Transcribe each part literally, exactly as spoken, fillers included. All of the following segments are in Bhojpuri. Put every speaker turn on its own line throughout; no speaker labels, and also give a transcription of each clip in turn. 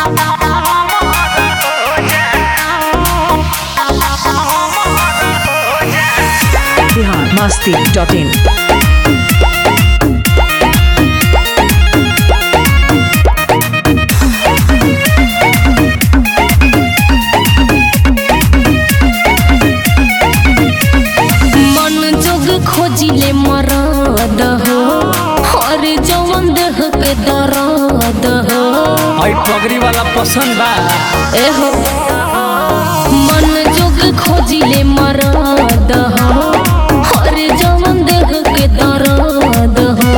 बिहार मस्ती डॉट इन।
खोजिले मरद हो हर जवन देह के दर्द हो।
आई पगड़ी वाला पसंद बा
ए हो मन जोग खोजिले मरद हो हर जवन देह के दर्द हो।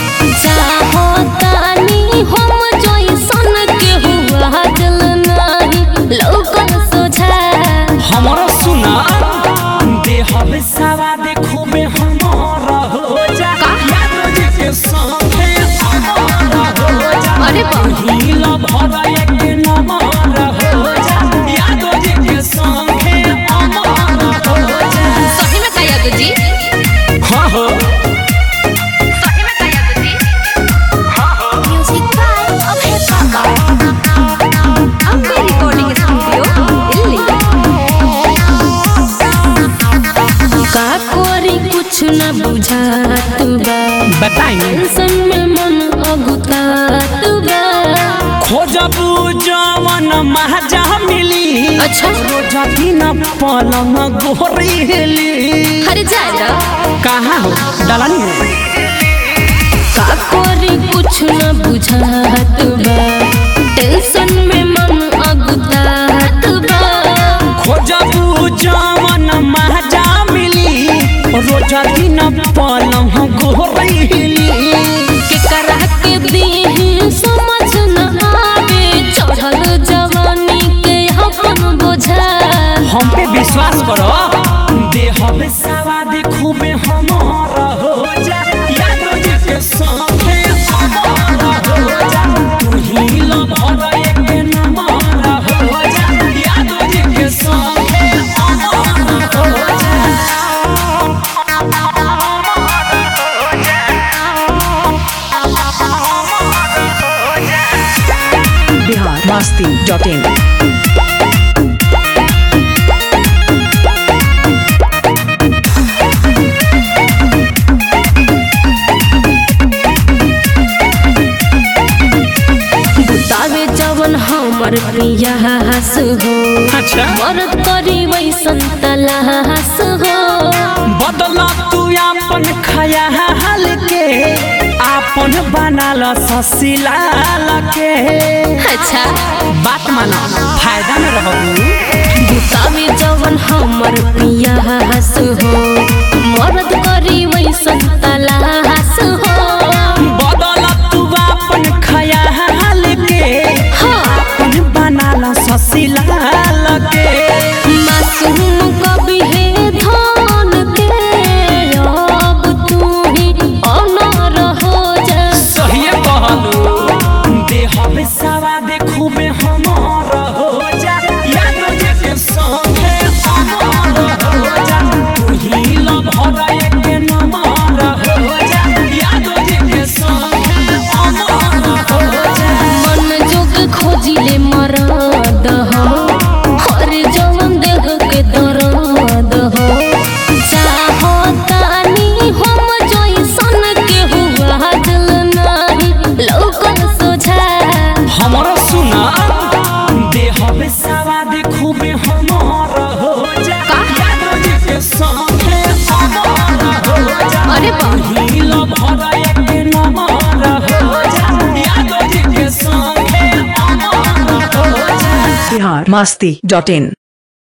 चाहतानी हम जैसन के हुआ दिल नहीं लौकन सोझा।
हमारा सुना देह बेसावा देखो बे हमारा हो जा याद के संगे हमारा हो जा।
अरे
हीला भरा एक नमारा हो जा याद के संगे हमारा हो जा।
सही में कहा याद जी।
हां हो
सही में कहा याद जी।
हां हो
म्यूजिक बाय अभय पापा अम्बे रिकॉर्डिंग स्टूडियो दिल्ली। का कोरी कुछ न बुझात बा
बताई
टेंशन में मन अगुतात बा।
खोजबू जवन महजा मिली
अच्छा
रोजा दिन पलंग गोरेली।
अरे जाएगा
कहाँ हो दलानी में
का कोरी कुछ न बुझात बा टेंशन में मन अगुतात बा।
खोजबू जवन महजा मिली रोजा दिन पलंग गोरेली।
के करा के दीही समझ न आवे चढ़ल जवानी के अपन बोझा।
हम पे विश्वास करो देह बेसावा देखो बे हमारा हो जा याद के संगे हमारा हो जा। तू ही लो भरा एक नमारा हो जा याद के संगे हमारा हो जा।
बिहार मस्ती डॉट इन।
बुतावे जवन हमर प्रियास हो
अच्छा
मरद करी वैसन तलास हो।
बदला तू अपन खयाल के अपन बनाल ससीलाल के।
अच्छा
बात मानो फायदा में रहबू।
बुतावे जवन हमर प्रियास हो मरद करी वैसन तलास हो।
बदला तू अपन खयाल के
हाँ
अपन बनाल ससीलाल के।
मासूम कभी है धन के अब तू ही अनर हो जा।
सही कहलू देह बेसावा देखू बे हमारा हो जा याद के संगे हमारा हो जा। तू ही लो भरा एक नमारा हो जा याद के संगे हमारा हो जा।
मन जोग खोजिले मरद हो हर जवन देह के दर्द हो। चाहतानी हम जैसन के हुआ दिल नहीं लौकन सोझा।
हमारा सुना देह बेसावा देखू बे हमारा हो जा याद के संगे हमारा हो जा।
अरे
हीला भरा एक नमारा हो जा याद के संगे हमारा हो जा।
बिहार मस्ती डॉट इन।